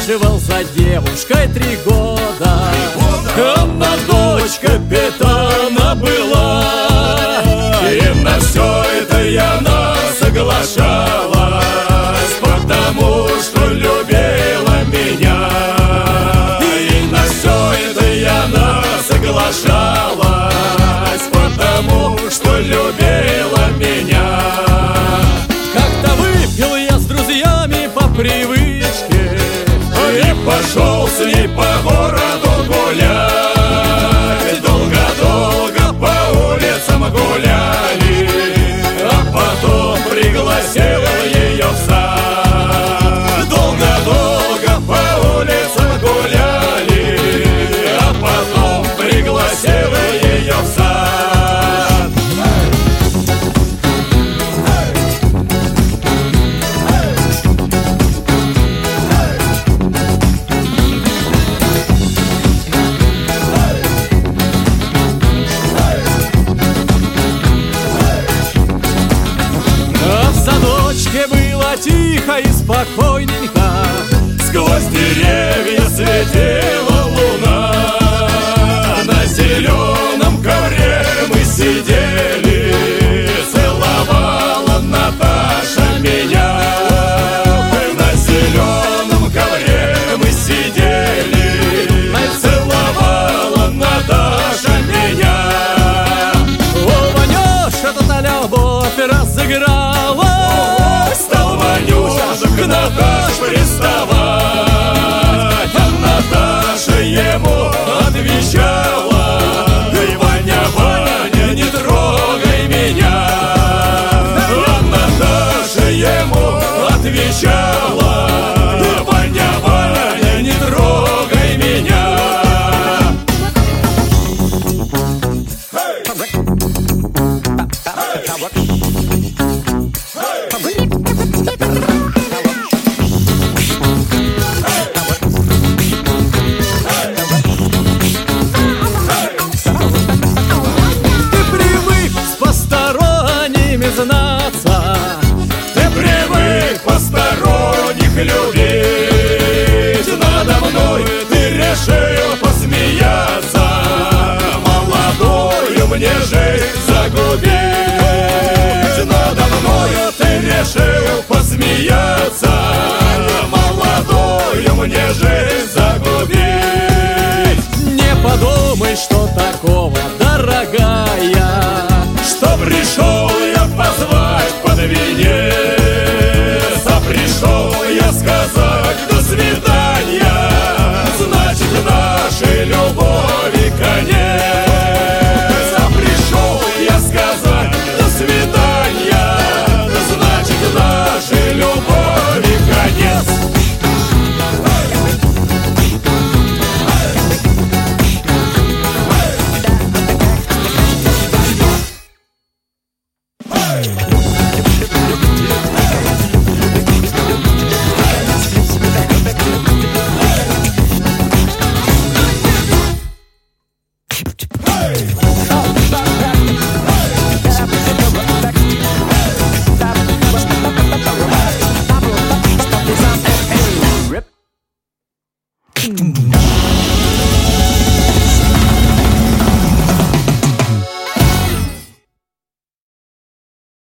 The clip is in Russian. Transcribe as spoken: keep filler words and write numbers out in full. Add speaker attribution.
Speaker 1: ухаживал за девушкой три года. Она дочь капитана была, и на все это я она соглашалась, потому что любила меня. И на все это я она соглашалась, потому что любила меня. Как-то выпил я с друзьями по привычке и пошел с ней по городу гулять. Долго-долго по улицам гуляли, а потом пригласил ее в сад. Долго-долго по улицам гуляли, а потом пригласил ее в сад. А в садочке было тихо и спокойненько, сквозь деревья светила луна. На зеленом ковре мы сидели, целовала Наташа меня. На зеленом ковре мы сидели, целовала Наташа меня. О, Ванюша, тут любовь разыграла, стал Ванюша к Наташе приставать, а Наташа ему отвечала: «Эй, Ваня, Ваня, не трогай меня». А Наташа ему отвечала: «Ваня, Ваня, не трогай меня». Знаться, ты привык посторонних любить.